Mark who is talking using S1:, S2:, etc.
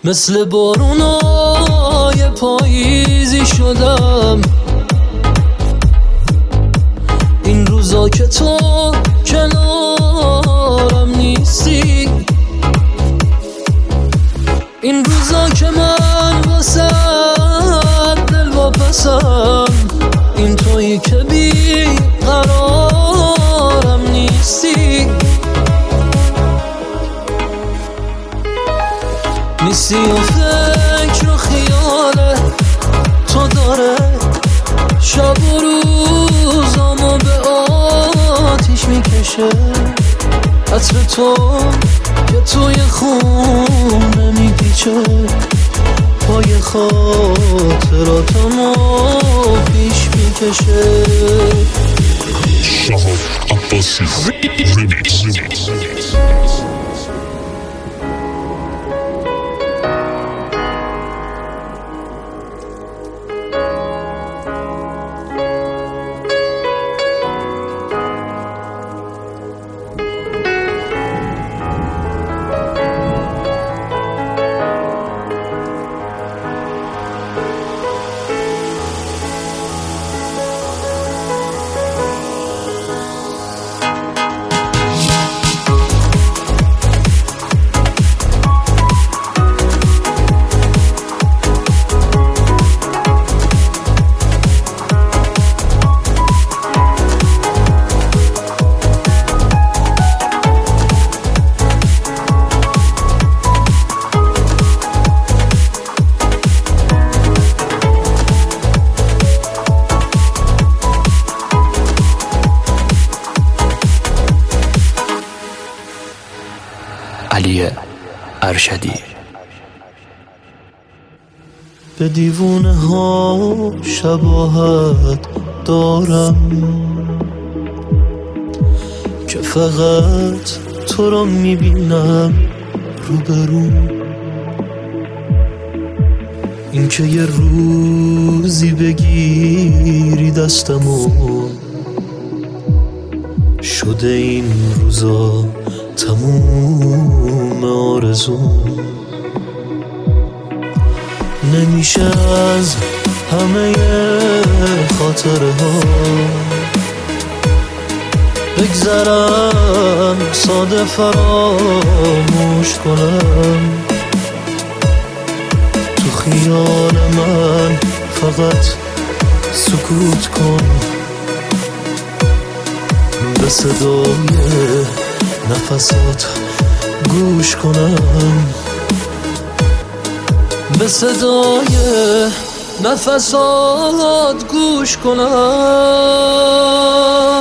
S1: مثل بارونای پاییزی شدم این روزا که تو کنارم نیستی، این روزا که من واسه دل واپسم، این تویی که بی قرارم نیستی، نیستی و فکر و خیال تو داره شب و روزامو به آتیش میکشه، عطر تو که توی خونه میپیچه، پای خاطراتمو پیش میکشه.
S2: شهاب عباسی ریمیکس.
S1: علی ارشدی.
S3: به دیوونه ها شباهت دارم که فقط تو را میبینم روبرو، این که یه روزی بگیری دستمو، شده این روزا تموم آرزو، نمیشه از همه خاطره ها بگذرم ساده فراموش کنم، تو خیال من فقط سکوت کن، به صدای نفسات گوش کنم،
S1: به صدای نفسات گوش کنم.